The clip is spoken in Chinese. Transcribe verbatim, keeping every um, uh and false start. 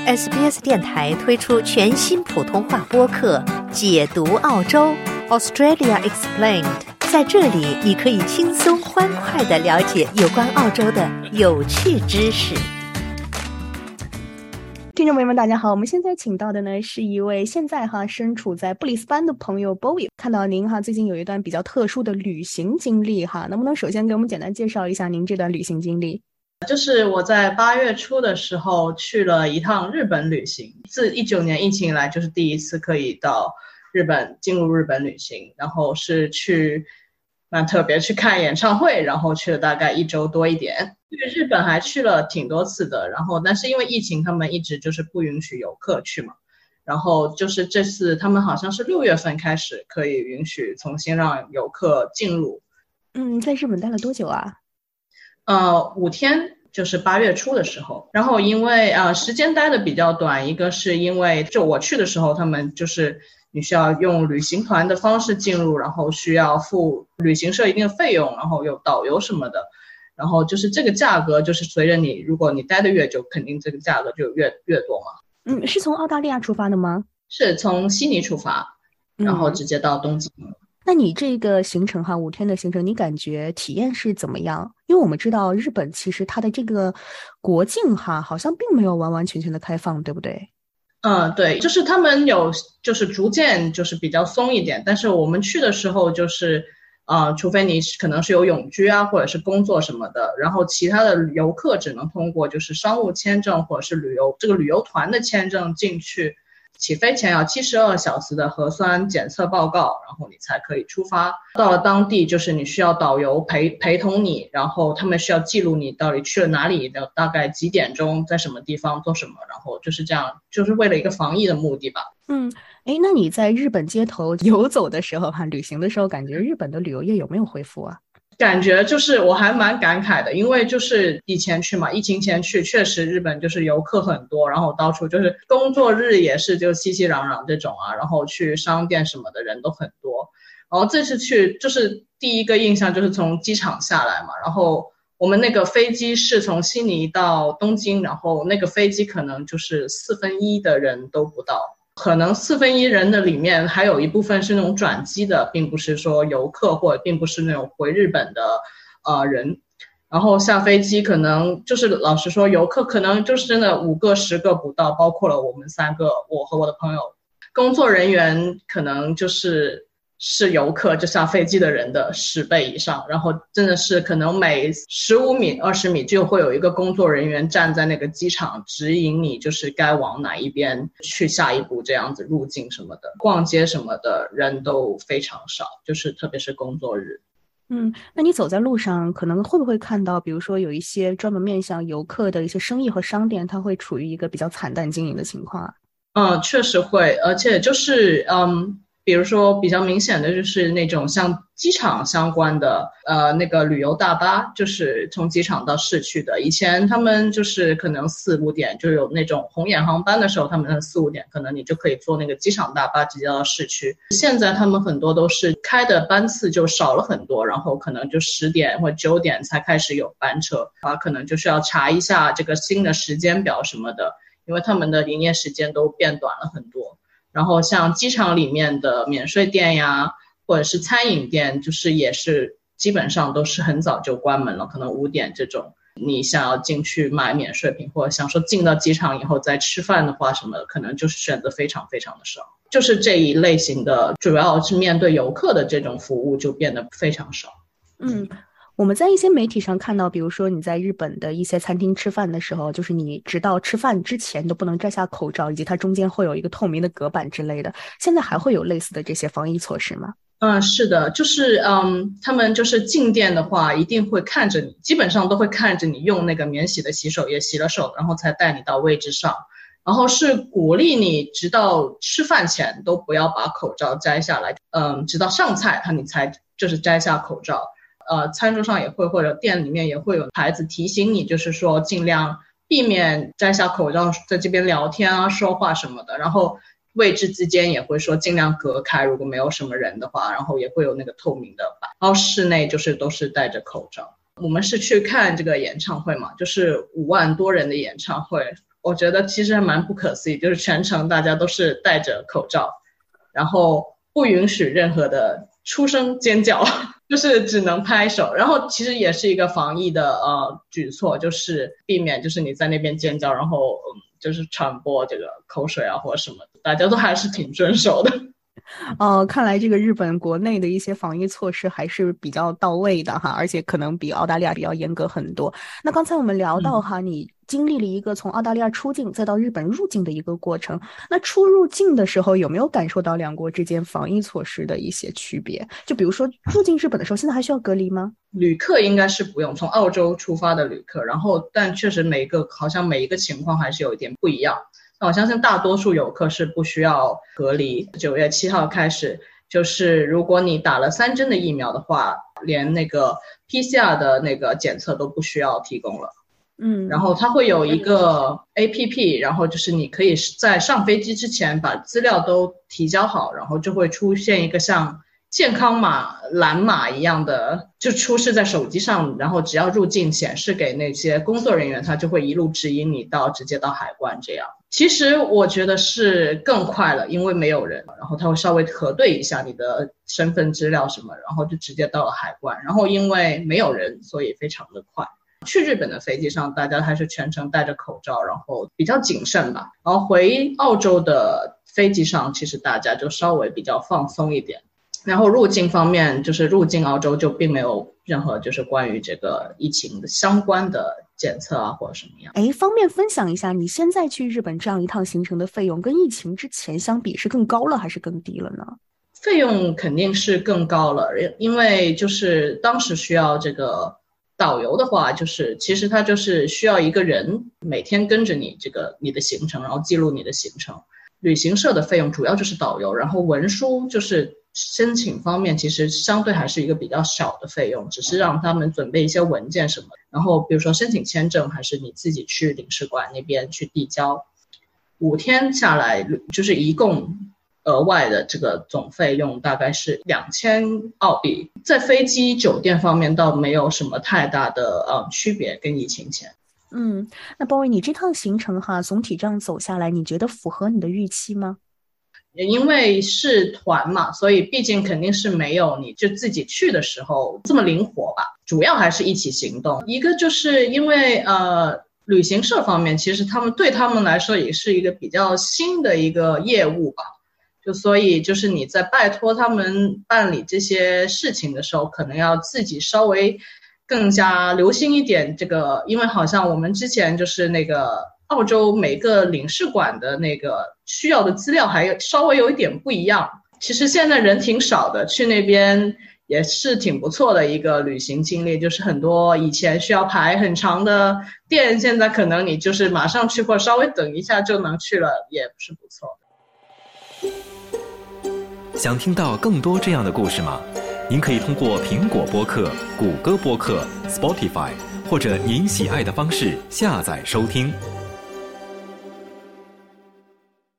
S B S 电台推出全新普通话播客《解读澳洲 Australia Explained》，在这里你可以轻松欢快地了解有关澳洲的有趣知识。 听众朋友们大家好，我们现在请到的呢是一位现在哈身处在布里斯班的朋友 Bowie。 看到您哈最近有一段比较特殊的旅行经历哈，能不能首先给我们简单介绍一下您这段旅行经历？ 就是我在八月初的时候去了一趟日本旅行，自一九年疫情以来就是第一次可以到日本进入日本旅行，然后是去蛮特别去看演唱会，然后去了大概一周多一点。去日本还去了挺多次的，然后但是因为疫情他们一直就是不允许游客去嘛，然后就是这次他们好像是六月份开始可以允许重新让游客进入。 嗯，在日本待了多久啊？ 呃，五天，就是八月初的时候。然后因为呃时间待的比较短，一个是因为就我去的时候他们就是你需要用旅行团的方式进入，然后需要付旅行社一定的费用，然后有导游什么的，然后就是这个价格就是随着你如果你待的越久，肯定这个价格就越越多嘛。 嗯，是从澳大利亚出发的吗？ 是从悉尼出发，然后直接到东京。嗯， 那你这个行程哈，五天的行程，你感觉体验是怎么样？因为我们知道日本其实它的这个国境哈，好像并没有完完全全的开放，对不对？ 嗯，对，就是他们有就是逐渐就是比较松一点，但是我们去的时候就是呃，除非你可能是有永居啊，或者是工作什么的，然后其他的游客只能通过就是商务签证或者是旅游这个旅游团的签证进去。起飞前要七十二小时的核酸检测报告，然后你才可以出发。到了当地就是你需要导游陪陪同你，然后他们需要记录你到底去了哪里，大概几点钟在什么地方做什么，然后就是这样，就是为了一个防疫的目的吧。 嗯，诶，那你在日本街头游走的时候哈，旅行的时候，感觉日本的旅游业有没有恢复啊？ 感觉就是我还蛮感慨的，因为就是以前去嘛，疫情前去确实日本就是游客很多，然后到处就是工作日也是就熙熙攘攘这种啊，然后去商店什么的人都很多。然后这次去就是第一个印象就是从机场下来嘛，然后我们那个飞机是从悉尼到东京，然后那个飞机可能就是四分一的人都不到，可能四分一人的里面还有一部分是那种转机的，并不是说游客或者并不是那种回日本的呃人。然后下飞机可能就是老实说游客可能就是真的五个十个不到，包括了我们三个，我和我的朋友。工作人员可能就是是游客就下飞机的人的十倍以上，然后真的是可能每十五米二十米就会有一个工作人员站在那个机场指引你就是该往哪一边去下一步，这样子入境什么的。逛街什么的人都非常少，就是特别是工作日。 嗯，那你走在路上可能会不会看到比如说有一些专门面向游客的一些生意和商店，它会处于一个比较惨淡经营的情况啊？ 嗯，确实会，而且就是嗯比如说比较明显的就是那种像机场相关的呃那个旅游大巴，就是从机场到市区的。以前他们就是可能四五点就有那种红眼航班的时候，他们四五点可能你就可以坐那个机场大巴直接到市区。现在他们很多都是开的班次就少了很多，然后可能就十点或九点才开始有班车啊，可能就是要查一下这个新的时间表什么的，因为他们的营业时间都变短了很多。然后像机场里面的免税店呀，或者是餐饮店，就是也是基本上都是很早就关门了，可能五点这种。你想要进去买免税品，或者想说进到机场以后再吃饭的话什么的，可能就是选择非常非常的少。就是这一类型的主要是面对游客的这种服务就变得非常少。 嗯，我们在一些媒体上看到，比如说你在日本的一些餐厅吃饭的时候，就是你直到吃饭之前都不能摘下口罩，以及它中间会有一个透明的隔板之类的。现在还会有类似的这些防疫措施吗？ 嗯，是的，就是嗯，他们就是进店的话一定会看着你，基本上都会看着你用那个免洗的洗手液洗了手，然后才带你到位置上。然后是鼓励你直到吃饭前都不要把口罩摘下来，嗯，直到上菜你才就是摘下口罩。呃，餐桌上也会或者店里面也会有牌子提醒你，就是说尽量避免摘下口罩在这边聊天啊说话什么的，然后位置之间也会说尽量隔开，如果没有什么人的话，然后也会有那个透明的板，然后室内就是都是戴着口罩。我们是去看这个演唱会嘛，就是五万多人的演唱会， 我觉得其实还蛮不可思议，就是全程大家都是戴着口罩，然后不允许任何的出声尖叫，就是只能拍手。然后其实也是一个防疫的呃举措，就是避免就是你在那边尖叫，然后嗯就是传播这个口水啊或者什么的，大家都还是挺遵守的。 哦、呃，看来这个日本国内的一些防疫措施还是比较到位的哈，而且可能比澳大利亚比较严格很多。那刚才我们聊到哈，嗯、你经历了一个从澳大利亚出境再到日本入境的一个过程，那出入境的时候有没有感受到两国之间防疫措施的一些区别？就比如说入境日本的时候，现在还需要隔离吗？ 旅客应该是不用，从澳洲出发的旅客，然后但确实每一个好像每一个情况还是有一点不一样。我相信大多数游客是不需要隔离。九月七号开始，就是如果你打了三针的疫苗的话，连那个 P C R 的那个检测都不需要提供了。嗯，然后它会有一个 A P P， 然后就是你可以在上飞机之前把资料都提交好，然后就会出现一个像健康码蓝码一样的，就出示在手机上，然后只要入境显示给那些工作人员，他就会一路指引你到直接到海关这样。其实我觉得是更快了，因为没有人，然后他会稍微核对一下你的身份资料什么，然后就直接到了海关。然后因为没有人，所以非常的快。去日本的飞机上，大家还是全程戴着口罩，然后比较谨慎吧。然后回澳洲的飞机上，其实大家就稍微比较放松一点。然后入境方面，就是入境澳洲就并没有任何就是关于这个疫情的相关的检测啊或者什么样。 哎，方便分享一下你现在去日本这样一趟行程的费用跟疫情之前相比是更高了还是更低了呢？ 费用肯定是更高了，因为就是当时需要这个导游的话，就是其实他就是需要一个人每天跟着你这个你的行程，然后记录你的行程。旅行社的费用主要就是导游，然后文书就是申请方面其实相对还是一个比较小的费用，只是让他们准备一些文件什么，然后比如说申请签证还是你自己去领事馆那边去递交。五天下来就是一共额外的这个总费用大概是两千澳币，在飞机酒店方面倒没有什么太大的呃区别跟疫情前。 嗯，那鲍威，你这趟行程哈，总体这样走下来，你觉得符合你的预期吗？ 因为是团嘛，所以毕竟肯定是没有你就自己去的时候这么灵活吧，主要还是一起行动。一个就是因为呃旅行社方面其实他们对他们来说也是一个比较新的一个业务吧，就所以就是你在拜托他们办理这些事情的时候，可能要自己稍微更加留心一点这个，因为好像我们之前就是那个澳洲每个领事馆的那个需要的资料还稍微有一点不一样。其实现在人挺少的，去那边也是挺不错的一个旅行经历，就是很多以前需要排很长的店，现在可能你就是马上去或稍微等一下就能去了，也是不错的。 想听到更多这样的故事吗？您可以通过苹果播客、谷歌播客、Spotify 或者您喜爱的方式下载收听。